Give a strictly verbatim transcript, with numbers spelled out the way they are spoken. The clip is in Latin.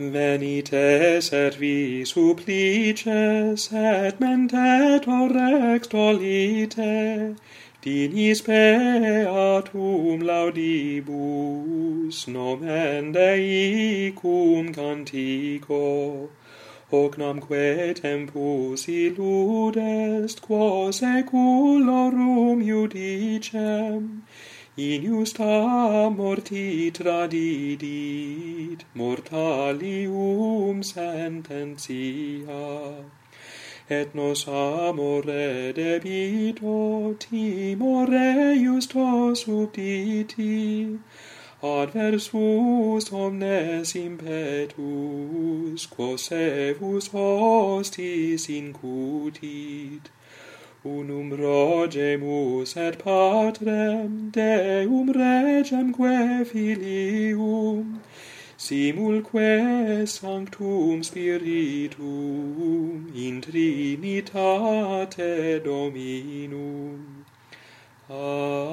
Venite servi supplices et mentetur rex dolite, dinis beatum laudibus, nomen Dei cum cantico, hoc namque tempus illud est, quo seculorum judicem, in justa morti tradidit, mortalium sententia, et nos amore debito, timore justo subditi, adversus omnes impetus, quo sevus hostis incutit, unum rogemus et patrem, Deum regemque filium, simulque sanctum spiritum, in trinitate Dominum. Amen.